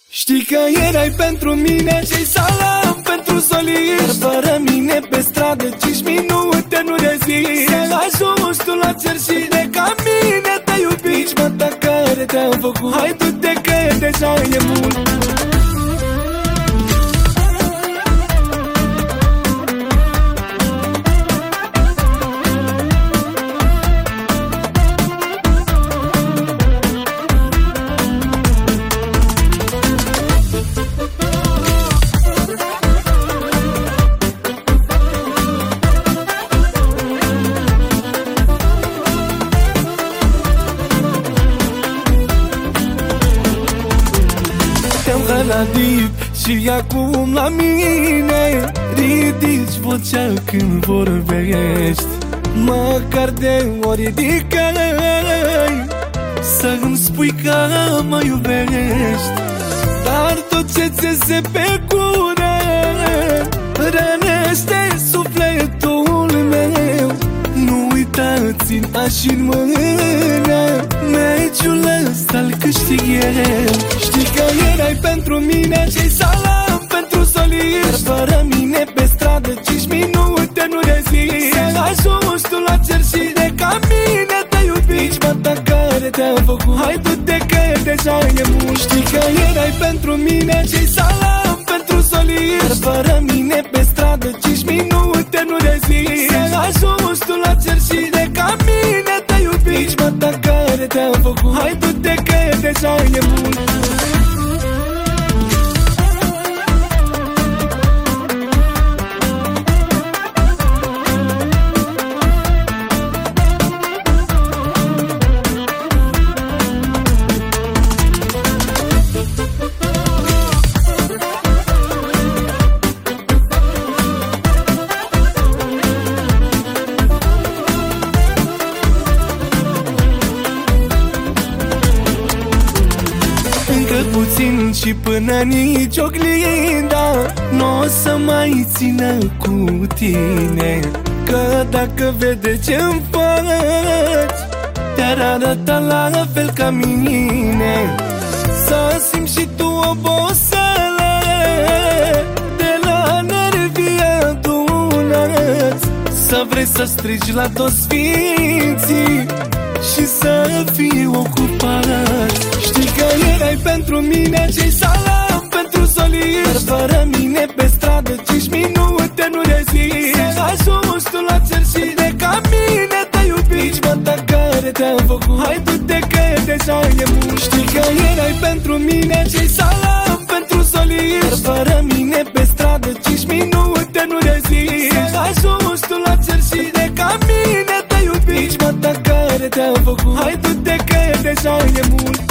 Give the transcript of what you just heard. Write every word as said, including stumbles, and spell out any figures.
Știi că erai pentru mine ce-i salam pentru soliști. Fără mine pe stradă cinci minute nu rezist. Să ajungi tu la cer și de ca mine te iubici, mă, ta care te-am făcut. Hai du-te că deja e mult. Radit și acum la mine ridici vocea când vorbești. Măcar de ori ridicai să-mi spui că mă iubești. Dar tot ce ți iese pe gură rănește sufletul meu. Nu uita, țin așa în mână meciul ăsta-l câștig eu. Știi că erai pentru mine ce-i salam pentru soliști. Fără mine pe stradă cinci minute nu rezist. Să ajungi tu la cer și de ca mine te iubici, mă, ta care te-am făcut. Hai du-te că deja e mult. Știi că erai pentru mine ce-i salam pentru soliști. Fără mine pe stradă cinci minute nu rezist. Să ajungi tu la cer și de ca mine te iubici, mă, ta care te-am făcut. Hai du-te că deja e mult. Puțin și până nici oglinda n-o să mai țină cu tine. Că dacă vede ce-mi faci, te-ar arăta la fel ca mine. Să simți și tu oboseală de la nervii adunați. Să vrei să strigi la toți sfinții și să fii ocupat. Știi că erai pentru mine ce-i salam pentru soliști. Fără mine pe stradă cinci minute nu rezist. Să ajungi tu la cer și de ca mine te iubici, mă, ta care te-am făcut. Hai du-te că deja e mult. Știi că erai pentru mine ce-i salam pentru soliști. Fără mine pe stradă cinci minute nu rezist. Să ajungi tu la cer și de ca mine te iubici, mă, ta care te-am făcut. Hai du-te că deja e mult.